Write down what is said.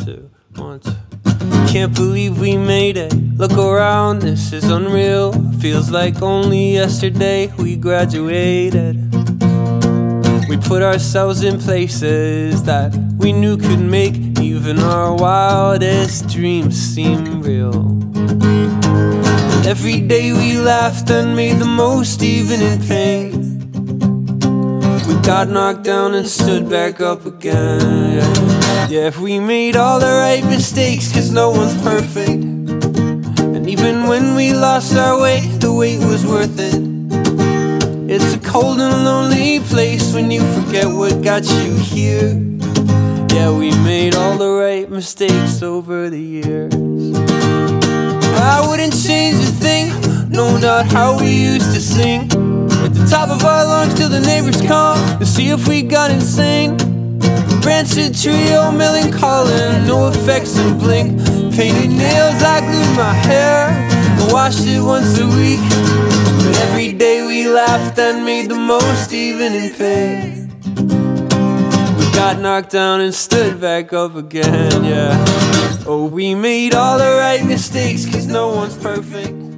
two, 1, 2. Can't believe we made it. Look around, this is unreal. Feels like only yesterday we graduated. We put ourselves in places that we knew could make even our wildest dreams seem real. And every day we laughed and made the most even in pain. We got knocked down and stood back up again. Yeah, we made all the right mistakes, cause no one's perfect. And even when we lost our way, the wait was worth it. It's a cold and lonely place when you forget what got you here. Yeah, we made all the right mistakes over the years. I wouldn't change a thing, no, not how we used to sing at the top of our lungs till the neighbors come to see if we got insane. Rancid trio, melancholy, no effects and blink. Painted nails, I glued my hair and washed it once a week. But every day we laughed and made the most even in pain. We got knocked down and stood back up again, yeah. Oh, we made all the right mistakes, cause no one's perfect.